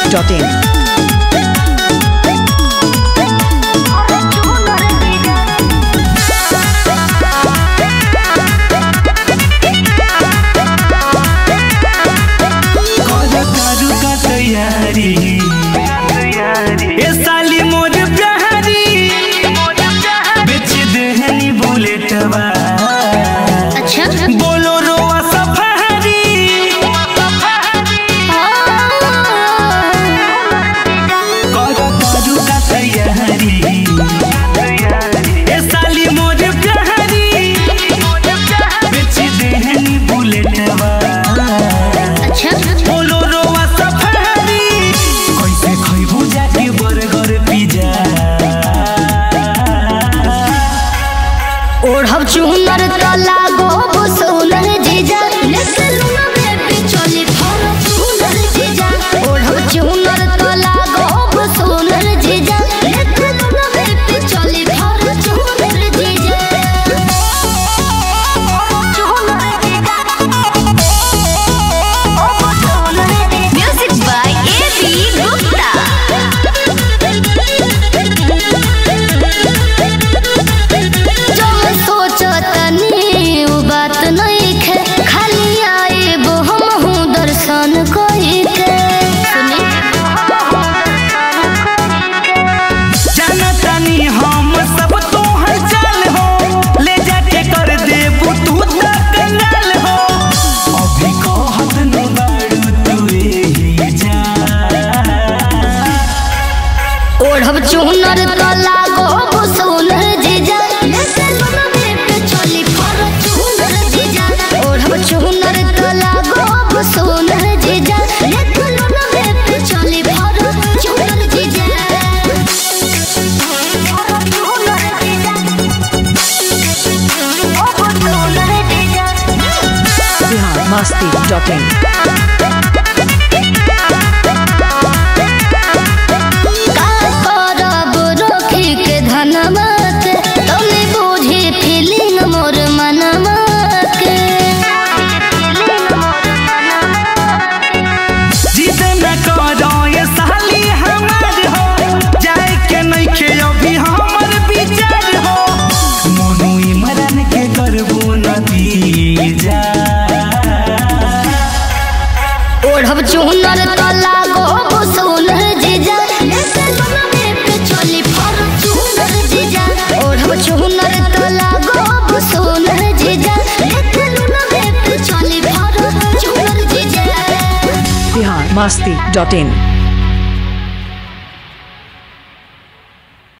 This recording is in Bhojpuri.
biharmasti.in. ओढ़ब चुनर त लागो सोनर जीजा लेके लुना बेबी चली फरो चुनर जीजा ओढ़ब चुनर त लागो सोनर जीजा लेके लुना बेबी चली फरो चुनर जीजा चुनर जीजा ओ सोनर म्यूजिक बाय एबी गुप्ता ओढ़ब चुनर त लागो सोनर जीजा लेके लुना बेबी चली फरो चुनर जीजा ओढ़ब चुनर त लागो सोनर जीजा लेके लुना बेबी चली फरो चुनर जीजा चुनर जीजा ओ सोनर जीजा biharmasti.in. ओढ़ब चुनर त लागो सोनर जीजा लेके लुना बेबी चली फरो चुनर जीजा ओढ़ब चुनर त लागो सोनर जीजा लेके लुना बेबी चली फरो चुनर जीजा biharmasti.in.